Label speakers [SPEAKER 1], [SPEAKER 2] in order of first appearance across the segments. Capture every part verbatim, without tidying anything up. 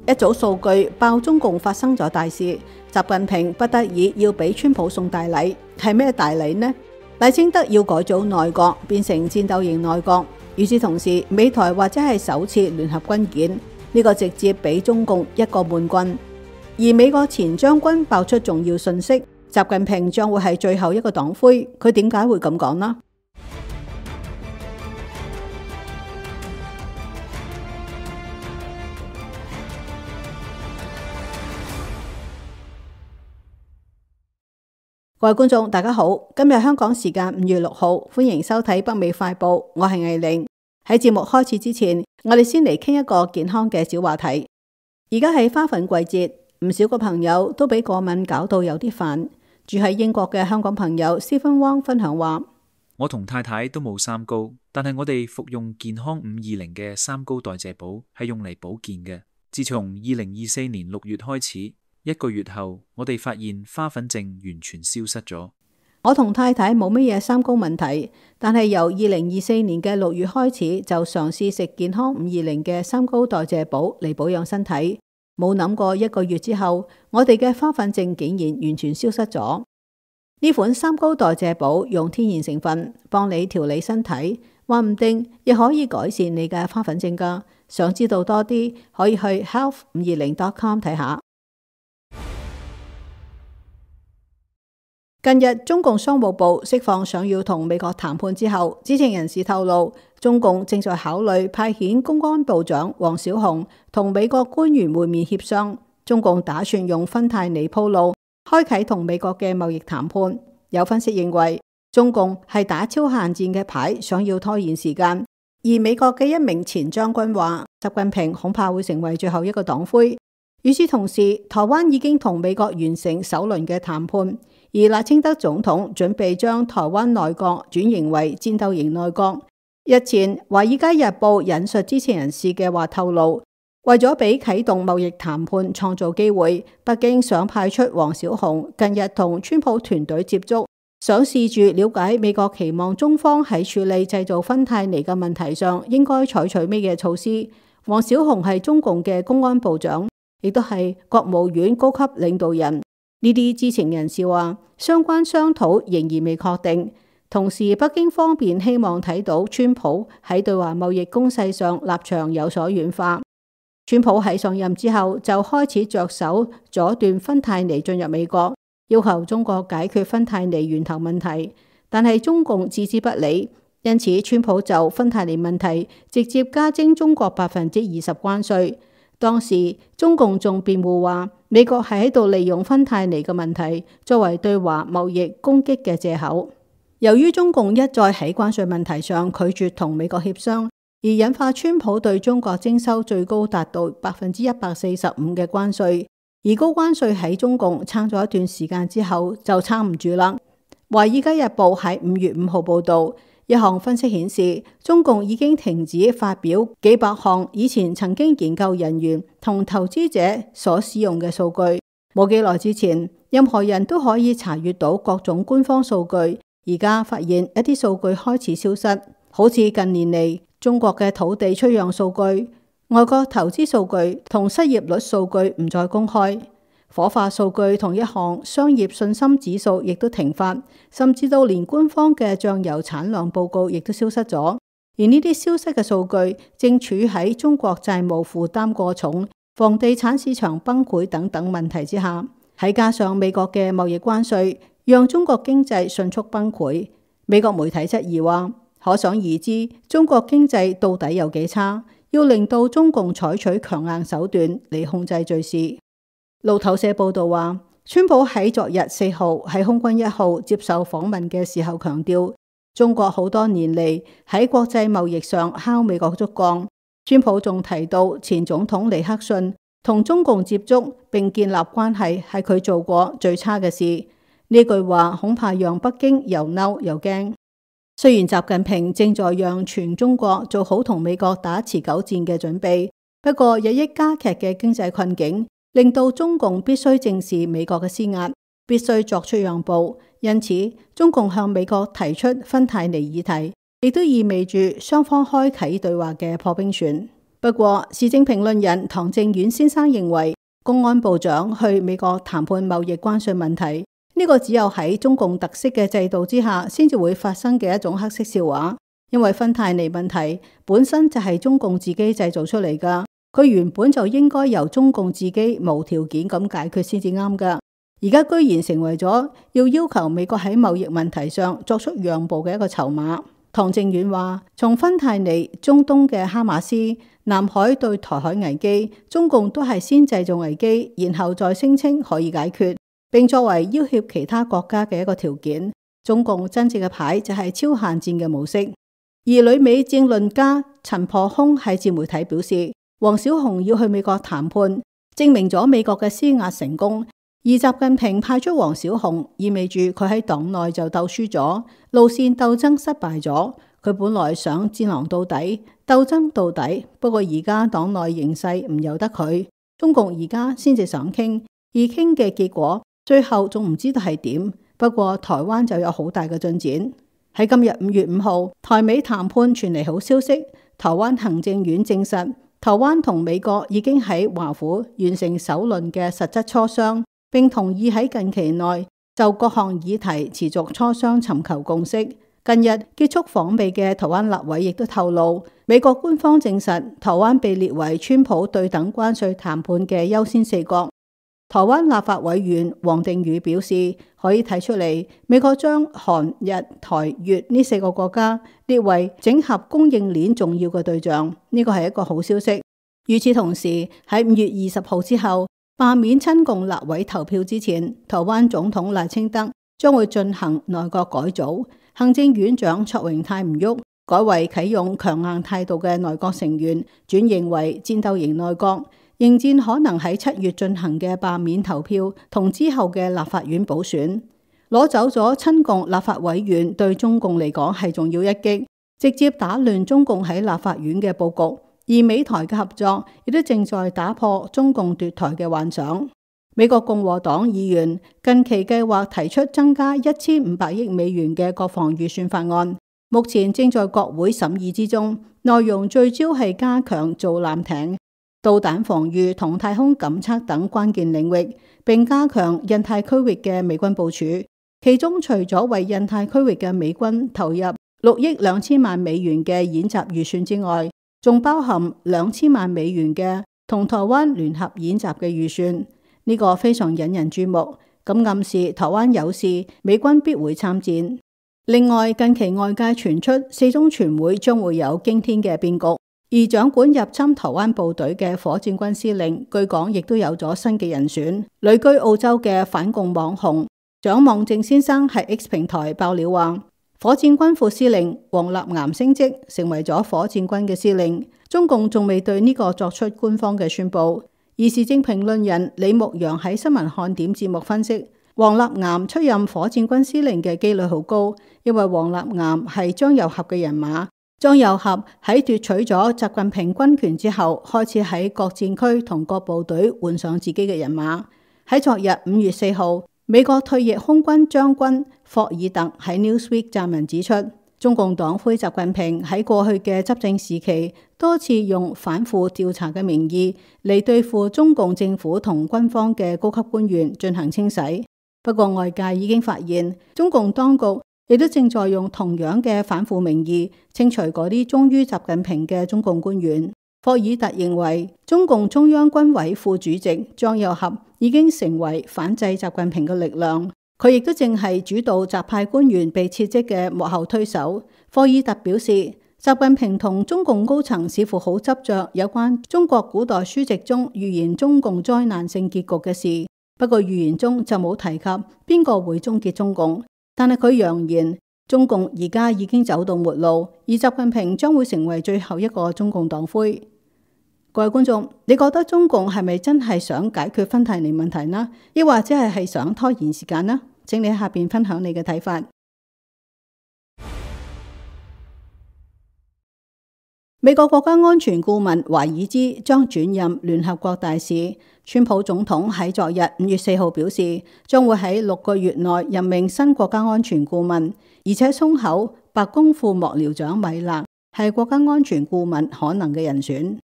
[SPEAKER 1] 一組數據爆中共發生咗大事，習近平不得已要俾川普送大禮，係咩大禮呢？賴清德要改組內閣，變成戰鬥型內閣。與此同時，美台或者係首次聯合軍演，呢、這個直接俾中共一個悶棍。而美國前將軍爆出重要訊息，習近平將會係最後一個黨魁，佢點解會咁講呢？各位觀眾大家好，今日香港時間五月六號，歡迎收睇北美快報，我係藝玲。喺節目開始之前，我哋先嚟傾一個健康嘅小話題。而家係花粉季節，唔少個朋友都俾過敏搞到有啲煩。住喺英國嘅香港朋友 Stephen Wong 分享話：
[SPEAKER 2] 我同太太都冇三高，但係我哋服用健康五二零嘅三高代謝寶係用嚟保健嘅。自從二零二四年六月開始，一個月後，我哋發現花粉症完全消失咗。
[SPEAKER 1] 我同太太冇乜嘢三高問題，但係由二零二四年嘅六月開始就嘗試食健康五二零嘅三高代謝寶嚟保養身體，冇諗過一個月之後，我哋嘅花粉症竟然完全消失咗。呢款三高代謝寶用天然成分幫你調理身體，話唔定亦可以改善你嘅花粉症㗎。想知道多啲，可以去 health 五二零 dot com 睇下。近日，中共商務部釋放想要同美國談判之後，知情人士透露，中共正在考慮派遣公安部長王小洪同美國官員會面協商。中共打算用芬太尼鋪路，開啟同美國嘅貿易談判。有分析認為，中共係打超限戰嘅牌，想要拖延時間。而美國嘅一名前將軍話，習近平恐怕會成為最後一個黨魁。與此同時，台灣已經同美國完成首輪嘅談判。而賴清德總統準備將台灣內閣轉型為戰鬥型內閣。日前，《華爾街日報》引述知情人士嘅話透露，為咗俾啟動貿易談判創造機會，北京想派出王小洪近日同川普團隊接觸，想試住了解美國期望中方喺處理製造芬太尼嘅問題上應該採取咩嘅措施。王小洪係中共嘅公安部長，亦都係國務院高級領導人。呢啲知情人士話，相關商討仍然未確定。同時，北京方面希望睇到川普喺對華貿易攻勢上立場有所軟化。川普喺上任之後就開始着手阻斷芬太尼進入美國，要求中國解決芬太尼源頭問題，但係中共置之不理，因此川普就芬太尼問題直接加徵中國百分之二十關稅。當時中共仲辯護話，美國係喺度利用芬太尼嘅問題作為對華貿易攻擊嘅借口。由於中共一再喺關稅問題上拒絕同美國協商，而引發川普對中國徵收最高達到百分之一百四十五嘅關稅。而高關稅喺中共撐咗一段時間之後就撐唔住啦。《華爾街日報》喺五月五號報道，一項分析顯示，中共已經停止發表幾百項以前曾經研究人員同投資者所使用嘅數據。冇幾耐之前，任何人都可以查閱到各種官方數據，而家發現一啲數據開始消失，好似近年嚟中國嘅土地出讓數據、外國投資數據同失業率數據唔再公開。火化數據同一項商業信心指數亦都停發，甚至到連官方嘅醬油產量報告亦都消失咗。而呢啲消失嘅數據正處喺中國債務負擔過重、房地產市場崩潰等等問題之下，喺加上美國嘅貿易關稅，讓中國經濟迅速崩潰。美國媒體質疑話，可想而知中國經濟到底有幾差，要令到中共採取強硬手段嚟控制敘事。路透社報道話，川普喺昨日四號喺空軍一號接受訪問嘅時候強調，中國好多年嚟喺國際貿易上敲美國竹槓。川普仲提到前總統尼克遜同中共接觸並建立關係係佢做過最差嘅事。呢句話恐怕讓北京又嬲又驚。雖然習近平正在讓全中國做好同美國打持久戰嘅準備，不過日益加劇嘅經濟困境令到中共必須正視美國嘅施壓，必須作出讓步。因此，中共向美國提出芬太尼議題，亦都意味住雙方開啟對話嘅破冰船。 不過，時政評論人唐正遠先生認為，公安部長去美國談判貿易關稅問題，呢個只有喺中共特色嘅制度之下先至會發生嘅一種黑色笑話。因為芬太尼問題本身就係中共自己製造出嚟噶，佢原本就應該由中共自己無條件咁解決先至啱噶。而家居然成為咗要要求美國喺貿易問題上作出讓步嘅一個籌碼。唐正遠話：從芬太尼、中東嘅哈馬斯、南海對台海危機，中共都係先製造危機，然後再聲稱可以解決，並作為要挾其他國家嘅一個條件。中共真正嘅牌就係超限戰嘅模式。而旅美政論家陳破空喺自媒體表示，王小洪要去美國談判，證明咗美國嘅施壓成功。而習近平派出王小洪，意味住佢喺黨內就鬥輸咗，路線鬥爭失敗咗。佢本來想戰狼到底，鬥爭到底，不過而家黨內形勢唔由得佢，中共而家先至想傾，而傾嘅結果最後仲唔知道係點。不過台灣就有好大嘅進展。喺今日五月五號，台美談判傳嚟好消息，台灣行政院證實，台灣同美國已經喺華府完成首輪嘅實質磋商，並同意喺近期內就各項議題持續磋商，尋求共識。近日結束訪美嘅台灣立委亦都透露，美國官方證實台灣被列為川普對等關稅談判嘅優先四國。台灣立法委員王定宇表示，可以睇出嚟，美國將韓、日、台、越呢四個國家列為整合供應鏈重要嘅對象，呢個係一個好消息。與此同時，喺五月二十號之後，罷免親共立委投票之前，台灣總統賴清德將會進行內閣改組，行政院長卓榮泰唔喐，改為啟用強硬態度嘅內閣成員，轉型為戰鬥型內閣，迎戰可能喺七月進行嘅罷免投票同之後嘅立法院補選。攞走咗親共立法委員，對中共嚟講係重要一擊，直接打亂中共喺立法院嘅佈局。而美台嘅合作亦都正在打破中共奪台嘅幻想。美國共和黨議員近期計劃提出增加一千五百億美元嘅國防預算法案，目前正在國會審議之中，內容聚焦係加強造艦艇、導彈防禦同太空感測等關鍵領域，並加強印太區域嘅美軍部署。其中除咗為印太區域嘅美軍投入六億兩千萬美元嘅演習預算之外，仲包含兩千萬美元嘅同台灣聯合演習嘅預算，呢、這個非常引人注目。咁暗示台灣有事，美軍必會參戰。另外，近期外界傳出四中全會將會有驚天嘅變局，而掌管入侵台灣部隊嘅火箭軍司令，據講亦都有咗新嘅人選。旅居澳洲嘅反共網紅蔣望正先生喺 X 平台爆料話，火箭軍副司令王立岩升職成為咗火箭軍嘅司令，中共仲未對呢個作出官方嘅宣布。而時政評論人李牧陽喺新聞看點節目分析，王立岩出任火箭軍司令嘅機率好高，因為王立岩係張又俠嘅人馬。張又俠喺奪取咗習近平軍權之後，開始喺各戰區同各部隊換上自己嘅人馬。喺昨日五月四號，美國退役空軍將軍霍爾特喺 Newsweek 撰文指出，中共黨魁習近平喺過去嘅執政時期多次用反腐調查嘅名義嚟對付中共政府同軍方嘅高級官員進行清洗。不過外界已經發現，中共當局亦都正在用同樣嘅反腐名義清除嗰啲忠於習近平嘅中共官員。霍爾特認為，中共中央軍委副主席張又俠已經成為反制習近平嘅力量，佢亦都正係主導習派官員被撤職嘅幕後推手。霍爾特表示，習近平同中共高層似乎好執着有關中國古代書籍中預言中共災難性結局嘅事，不過預言中就冇提及邊個會終結中共。但係佢揚言，中共而家已經走到末路，而習近平將會成為最後一個中共黨魁。各位觀眾，你覺得中共係咪真係想解決芬太尼問題呢？抑或者係係想拖延時間呢？請你喺下邊分享你嘅睇法。美國國家安全顧問華爾茲將轉任聯合國大使。川普總統喺昨日五月四號表示，將會喺六個月內任命新國家安全顧問，而且鬆口白宮副幕僚長米勒係國家安全顧問可能嘅人選。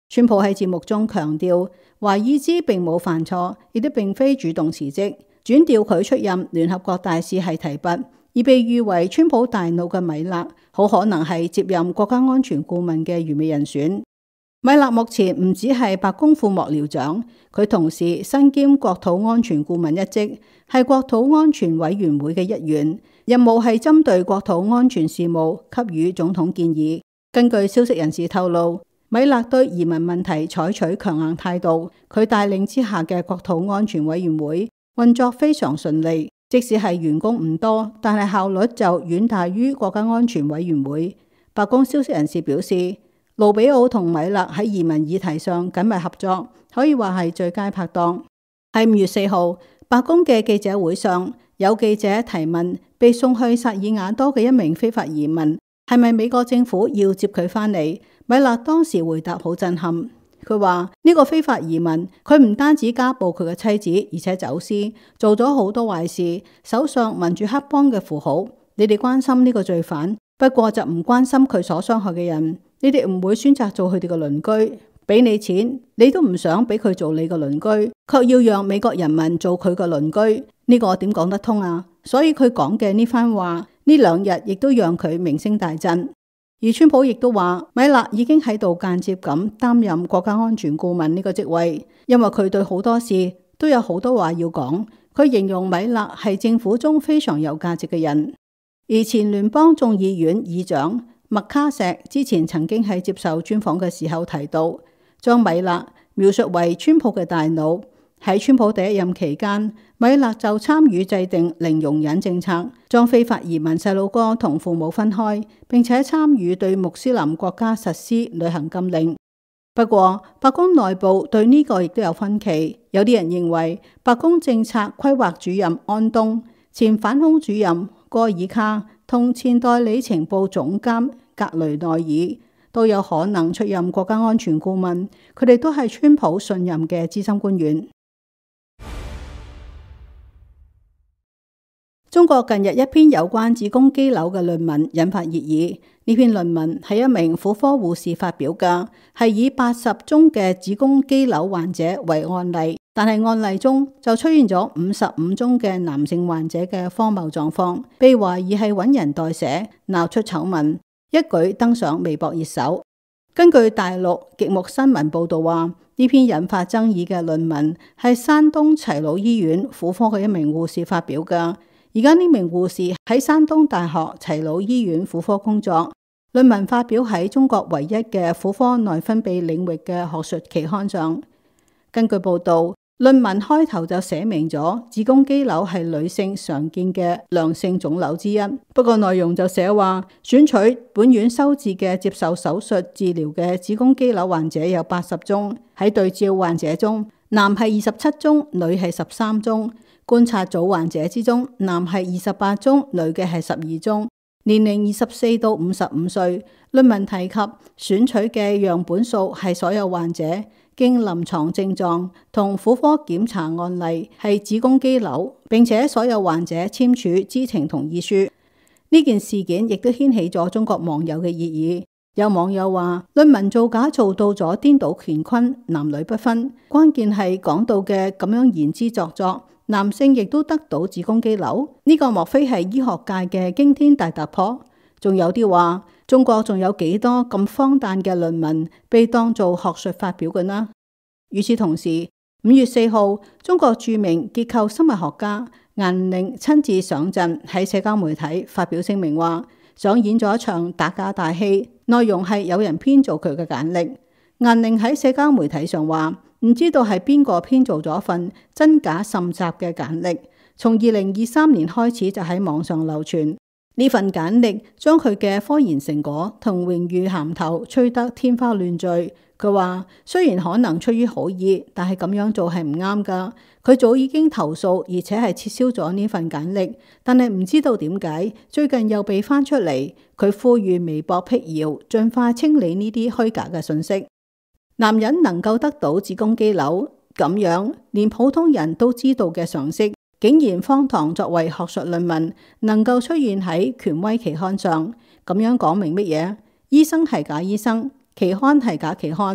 [SPEAKER 1] 川普喺節目中強調，華爾茲並冇犯錯，亦都並非主動辭職，轉調佢出任聯合國大使係提拔，而被譽為川普大腦嘅米勒，好可能係接任國家安全顧問嘅完美人選。米勒目前唔只係白宮副幕僚長，佢同時身兼國土安全顧問一職，係國土安全委員會嘅一員，任務係針對國土安全事務給予總統建議。根據消息人士透露，米勒對移民問題採取強硬態度，佢帶領之下嘅國土安全委員會運作非常順利，即使係員工唔多，但係效率就遠大於國家安全委員會。白宮消息人士表示，盧比奧同米勒喺移民議題上緊密合作，可以話係最佳拍檔。喺五月四號，白宮嘅記者會上，有記者提問被送去薩爾瓦多嘅一名非法移民係咪美國政府要接佢返嚟？米勒當時回答好震撼，佢話呢個非法移民佢唔單止家暴佢嘅妻子，而且走私，做咗好多壞事，手上紋住黑幫嘅符號。你哋關心呢個罪犯，不過就唔關心佢所傷害嘅人。你哋唔會選擇做佢哋嘅鄰居，俾你錢你都唔想俾佢做你嘅鄰居，卻要讓美國人民做佢嘅鄰居，呢個點講得通啊？所以佢講嘅呢番話呢兩日亦都讓佢名聲大振。而川普亦都話，米勒已經喺度間接咁擔任國家安全顧問呢個職位，因為佢對好多事都有好多話要講。佢形容米勒係政府中非常有價值嘅人。而前聯邦眾議院議長麥卡錫之前曾經喺接受專訪嘅時候提到，將米勒描述為川普嘅大腦。喺川普第一任期間，米勒就參與制定零容忍政策，將非法移民細路哥同父母分開，並且參與對穆斯林國家實施旅行禁令。不過，白宮內部對呢個亦都有分歧，有啲人認為白宮政策規劃主任安東、前反恐主任戈爾卡同前代理情報總監格雷內爾都有可能出任國家安全顧問，佢哋都係川普信任嘅資深官員。中國近日一篇有關子宮肌瘤嘅論文引發熱議。呢篇論文係一名婦科護士發表嘅，係以八十宗嘅子宮肌瘤患者為案例，但係案例中就出現咗五十五宗嘅男性患者嘅荒謬狀況，被懷疑係揾人代寫，鬧出醜聞，一舉登上微博熱搜。根據大陸極目新聞報道話，呢篇引發爭議嘅論文係山東齊魯醫院婦科嘅一名護士發表嘅。而家呢名護士喺山東大學齊魯醫院婦科工作，論文發表喺中國唯一嘅婦科內分泌領域嘅學術期刊上。根據報道，論文開頭就寫明咗子宮肌瘤係女性常見嘅良性腫瘤之一，不過內容就寫話選取本院收治嘅接受手術治療嘅子宮肌瘤患者有八十宗，喺對照患者中，男係二十七宗，女係十三宗。觀察組患者之中，男係二十八宗，女嘅係十二宗，年齡二十四到五十五歲。論文提及選取嘅樣本數係所有患者經臨床症狀同婦科檢查案例係子宮肌瘤，並且所有患者簽署知情同意書。呢件事件亦都掀起咗中國網友嘅熱議。有網友話論文造假做到咗顛倒乾坤，男女不分，關鍵係講到嘅咁樣言之鑿鑿。男性亦都得到子宮肌瘤，呢個莫非係醫學界嘅驚天大突破？仲有啲話中國仲有幾多咁荒誕嘅論文被當做學術發表嘅呢？與此同時，五月四號，中國著名結構生物學家顏寧親自上陣喺社交媒體發表聲明話，上演咗一場打假大戲，內容係有人編造佢嘅簡歷。顏寧喺社交媒體上話，唔知道係邊個編造咗份真假甚雜嘅簡歷，從二零二三年開始就喺網上流傳。呢份簡歷將佢嘅科研成果同榮譽銜頭吹得天花亂墜。佢話雖然可能出於好意，但係咁樣做係唔啱㗎。佢早已經投訴，而且係撤銷咗呢份簡歷，但係唔知道點解最近又被翻出嚟。佢呼籲微博闢謠，盡快清理呢啲虛假嘅信息。男人能夠得到子宮肌瘤，咁樣連普通人都知道嘅常識，竟然荒唐作為學術論文，能夠出現喺權威期刊上，咁樣講明乜嘢？醫生係假醫生，期刊係假期刊，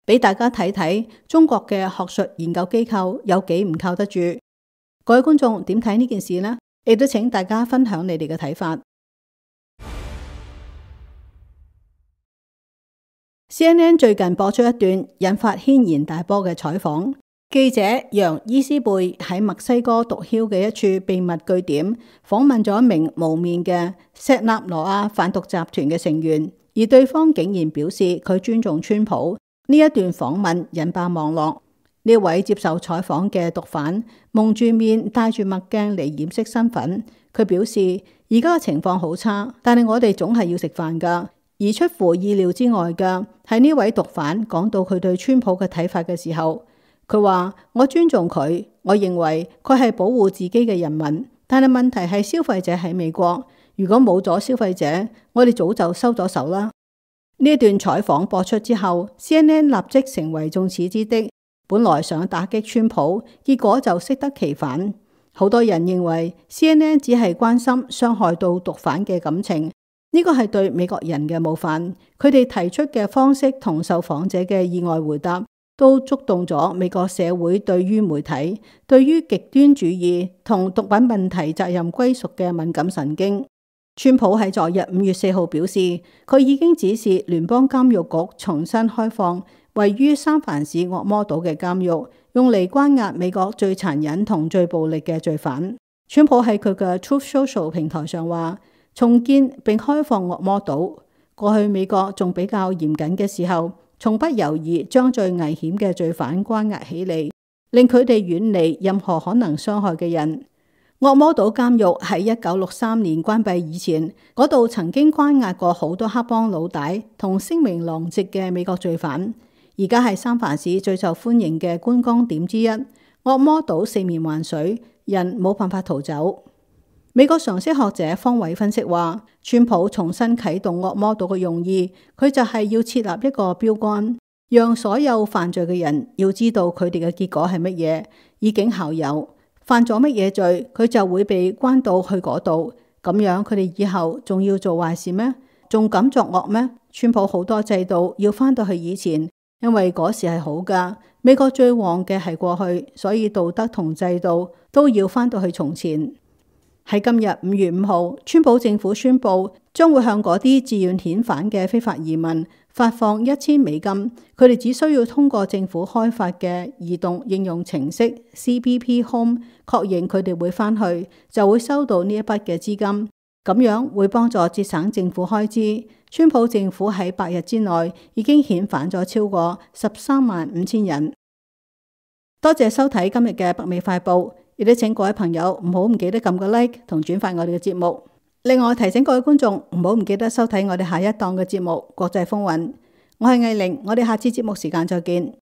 [SPEAKER 1] 俾大家睇睇中國嘅學術研究機構有幾唔靠得住。各位觀眾點睇呢件事呢？亦都請大家分享你哋嘅睇法。C N N 最近播出一段引發軒然大波嘅採訪，記者楊伊斯貝喺墨西哥毒梟嘅一處秘密據點訪問咗一名無面嘅錫納羅亞販毒集團嘅成員，而對方竟然表示佢尊重川普。呢一段訪問引爆網絡。呢位接受採訪嘅毒販蒙住面，戴住墨鏡嚟掩飾身份。佢表示而家嘅情況好差，但係我哋總係要食飯噶。而出乎意料之外嘅係呢位毒販講到佢對川普嘅睇法嘅時候，佢話：我尊重佢，我認為佢係保護自己嘅人民。但係問題係消費者喺美國，如果冇咗消費者，我哋早就收咗手啦。呢一段採訪播出之後 ，C N N 立即成為眾矢之的。本來想打擊川普，結果就適得其反。好多人認為 C N N 只係關心傷害到毒販嘅感情，呢個係對美國人嘅冒犯。佢哋提出嘅方式同受訪者嘅意外回答，都觸動咗美國社會對於媒體、對於極端主義同毒品問題責任歸屬嘅敏感神經。川普喺昨日五月四號表示，佢已經指示聯邦監獄局重新開放位於三藩市惡魔島嘅監獄，用嚟關押美國最殘忍同最暴力嘅罪犯。川普喺佢嘅 Truth Social 平台上話，重建並開放惡魔島。過去美國仲比較嚴謹嘅時候，從不猶豫將最危險嘅罪犯關押起嚟，令佢哋遠離任何可能傷害嘅人。惡魔島監獄喺一九六三年關閉以前，嗰度曾經關押過好多黑幫老大同聲名狼藉嘅美國罪犯。而家係三藩市最受歡迎嘅觀光點之一。惡魔島四面環水，人冇辦法逃走。美國常識學者方偉分析話，川普重新啟動惡魔島嘅用意，佢就係要設立一個標杆，讓所有犯罪嘅人要知道佢哋嘅結果係乜嘢，以儆效尤。犯咗乜嘢罪，佢就會被關到去嗰度。咁樣佢哋以後仲要做壞事咩？仲敢作惡咩？川普好多制度要翻到去以前。因為嗰時係好噶，美國最旺嘅係過去，所以道德同制度都要翻到去從前。喺今日五月五號，川普政府宣布將會向嗰啲自願遣返嘅非法移民發放一千美金，佢哋只需要通過政府開發嘅移動應用程式 C B P Home 確認佢哋會翻去，就會收到呢一筆嘅資金。咁樣會幫助節省政府開支。川普政府喺八日之內已經遣返咗超過十三萬五千人。多謝收睇今日嘅北美快報，亦都請各位朋友唔好唔記得撳個 like 同轉發我哋嘅節目。另外提醒各位觀眾唔好唔記得收睇我哋下一檔嘅節目《國際風雲》。我係藝玲，我哋下次節目時間再見。